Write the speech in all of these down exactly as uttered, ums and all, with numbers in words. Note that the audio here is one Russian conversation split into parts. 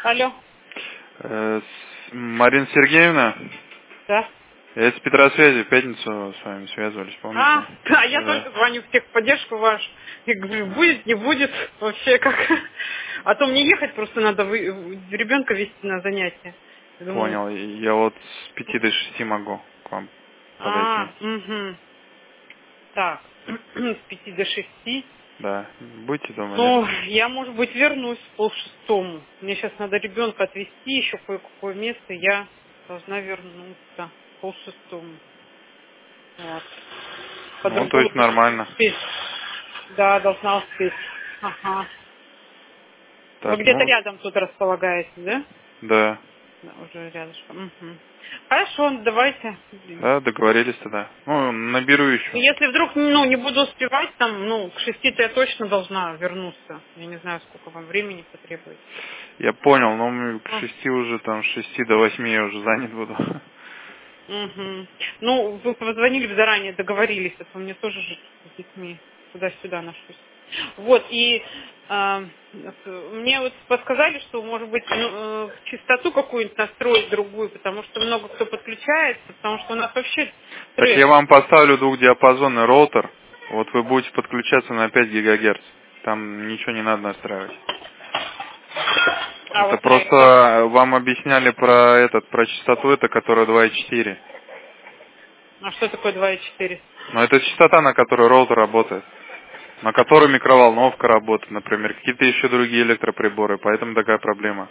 Алло. Э, с- Марина Сергеевна, Да. я с Петросвязи в пятницу с вами связывались, А, помните? да, я Да. только звоню в техподдержку вашу. И говорю, будет, не будет, вообще как. А то мне ехать просто надо, вы- ребенка вести на занятия. Я думаю, Понял. Я вот с пяти до шести могу к вам подойти. а, угу. Так, с пяти до шести. Да. Будете дома, нет? Ну, я, может быть, вернусь в полшестому. Мне сейчас надо ребенка отвезти, еще кое-какое место, я должна вернуться в полшестому. Вот. Ну, то По-другому есть просто не нормально. успеть. Да, должна успеть. Ага. Вы Так, где-то ну, рядом тут располагаетесь, да? да. Да, уже рядышком. Мгм. Хорошо, давайте. Да, договорились тогда. Ну, наберу еще. Если вдруг ну, не буду успевать, там, ну, к шести-то я точно должна вернуться. Я не знаю, сколько вам времени потребуется. Я понял, но мы к А, шести уже, там, с шести до восьми я уже занят буду. мгм. Ну, вы позвонили бы заранее, договорились, а то мне тоже же с детьми туда-сюда ношусь. Вот, и а, с- мне вот подсказали, что, может быть, ну, э, частоту какую-нибудь настроить другую, потому что много кто подключается, потому что у нас вообще Так трэш. я вам поставлю двухдиапазонный роутер. Вот вы будете подключаться на пять гигагерц. Там ничего не надо настраивать. А Это вот на просто это. вам объясняли про этот, про частоту, это которая два и четыре. А что такое два и четыре? Но это частота, на которой роутер работает. На которой микроволновка работает, например, какие-то еще другие электроприборы, поэтому такая проблема.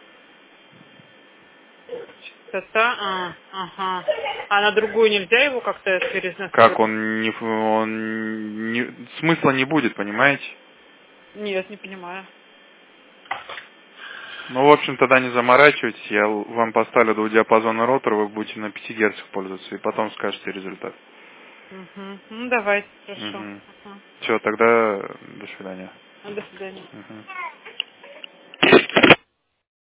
Частота, а, ага. А на другую нельзя его как-то Как перенастроить? он не, он не, смысла не будет, понимаете? Нет, не понимаю. Ну, в общем, тогда не заморачивайтесь, я л- вам поставлю двухдиапазонный роутер, вы будете на пяти герцах пользоваться, и потом скажете результат. Угу. Ну, давайте, хорошо. Угу. Ага. Все, тогда до свидания. Ну, до свидания. Мгм.